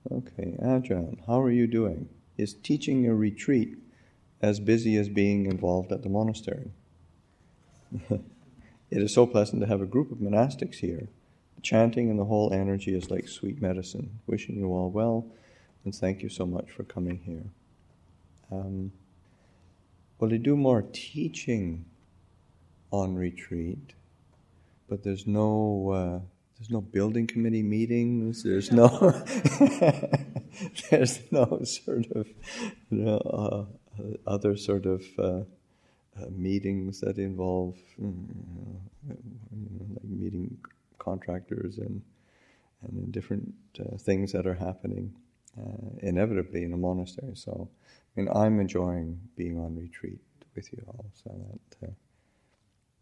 Okay, Ajahn, how are you doing? Is teaching a retreat as busy as being involved at the monastery? It is so pleasant to have a group of monastics here. The chanting and the whole energy is like sweet medicine. Wishing you all well, and thank you so much for coming here. Well, they do more teaching on retreat, but there's no building committee meetings. There's no there's no sort of other sort of meetings that involve like meeting contractors and different things that are happening inevitably in a monastery. So, I mean, I'm enjoying being on retreat with you all. So